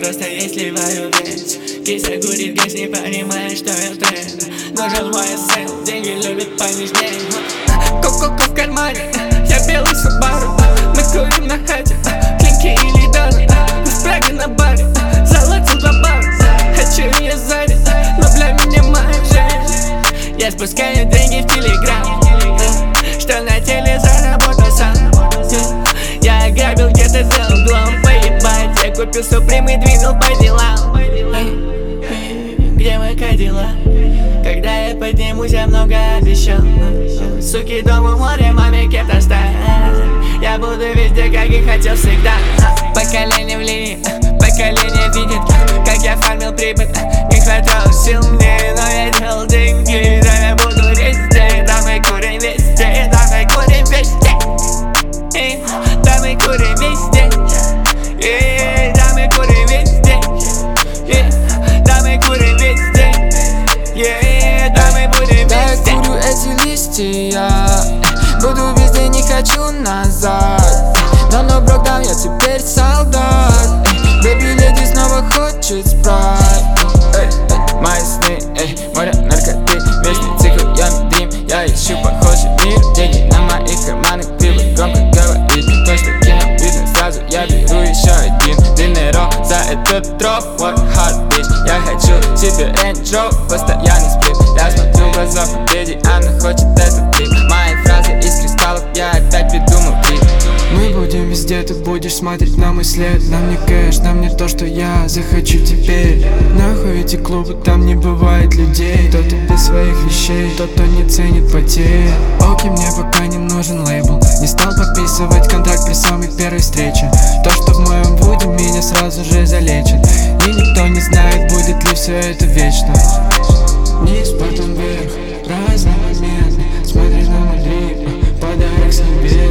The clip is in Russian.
просто есть сливаю весь. Кися курит грязь, не понимая, что я тренд. Нужен мой сын, деньги любят понежнее. Кока-кола в кармане, я белый Субару. Мы курим на хате, клинки или даны. В Праге на баре, заладил 2 бара. Хочу ее сзади, но для меня моя жизнь. Я спускаю деньги в Телеграм, что на теле заработал сам. Я ограбил где-то за углом, поебать. Я купил Суприм и двинул по делам. Где мой Кадиллак? Когда я поднимусь, я много обещал. Суки, дом у моря, маме кепт оставь. Я буду везде, как и хотел всегда. Поколение в линии, поколение видит, как я фармил прибыль. Не хватало сил мне, но я делал деньги. Да, я буду везде, да мы курим везде, да мы курим везде. Да мы курим везде, да мы курим везде, да мы курим везде, да мы будем везде. Да, я курю эти листья, буду везде, не хочу назад. Давно брокдам, я теперь солдат. Бэби леди снова хочет спрайт. Мои сны, море наркоты, вечный цикл, я дрим. Я ищу похожий мир, деньги на моих карманах. Ты бы громко говорить, то что кино видно сразу. Я беру еще один длинный рог за этот дроп. Work hard, bitch, я хочу себе Range Rover, постоянный сплит. Я смотрю в глаза победи, она хочет этот клип. Мои фразы из кристаллов, я опять придумал клип. Мы будем везде, ты будешь смотреть на мой след. Нам не кэш, нам не то, что я захочу теперь. Нахуй эти клубы, там не бывает людей. Кто-то без своих вещей, тот, кто не ценит потерь. Окей, мне пока не нужен лейбл. Не стал подписывать контракт при самой первой встрече. То, что в моем буде, меня сразу же залечит. И никто не знает, будет ли все это вечно. Вниз, потом вверх, разные моменты. Смотри на мой дрип, подарок с небес.